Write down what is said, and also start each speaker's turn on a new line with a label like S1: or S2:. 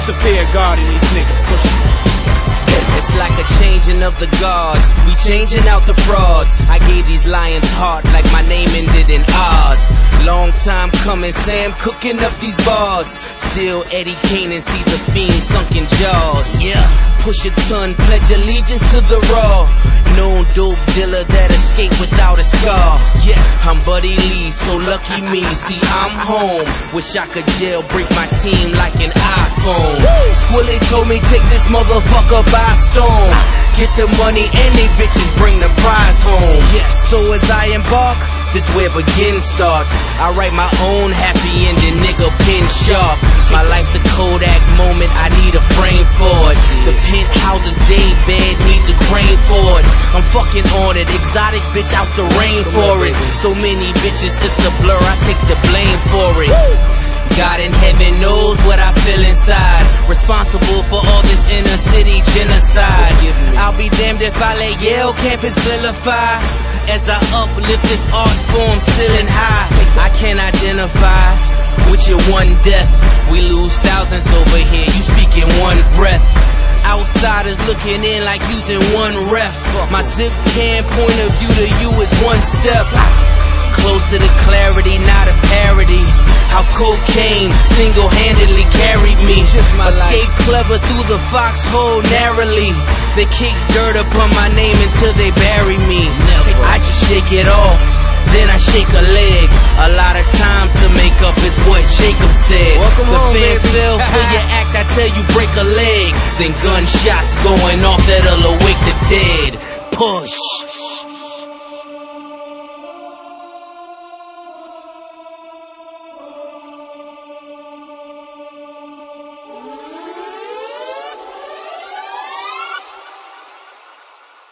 S1: What's the fear of God in these niggas pushing?
S2: It's like a changing of the guards. We changing out the frauds. I gave these lions heart like my name ended in Oz. Long time coming, Sam cooking up these bars. Still Eddie Kane and see the fiend sunken jaws. Yeah, push a ton, pledge allegiance to the raw. Known dope dealer that escaped without a scar. Yeah, I'm Buddy Lee, so lucky me. See, I'm home. Wish I could jailbreak my team like an iPhone. Squilly told me take this motherfucker by storm. Get the money and they bitches bring the prize home. Yeah, so as I embark, this where begin starts. I write my own happy ending, nigga, pin sharp. My life's a Kodak moment, I need a frame for it. The penthouses, they bed, needs a crane for it. I'm fucking on it, exotic bitch out the rainforest. So many bitches, it's a blur, I take the blame for it. God in heaven knows what I feel inside. Responsible for all this inner city genocide. I'll be damned if I let Yale campus vilify. As I uplift this art form ceiling high, I can identify with your one death. We lose thousands over here, you speak in one breath. Outsiders looking in like using one ref. My zip can point of view to you is one step close to the clarity, not a parody. How cocaine single-handedly carried me. Escape clever through the foxhole narrowly. They kick dirt upon my name until they bury me. I just shake it off, then I shake a leg. A lot of time to make up is what Jacob said. The fans fell for your act, I tell you break a leg. Then gunshots going off that'll awake the dead. Push.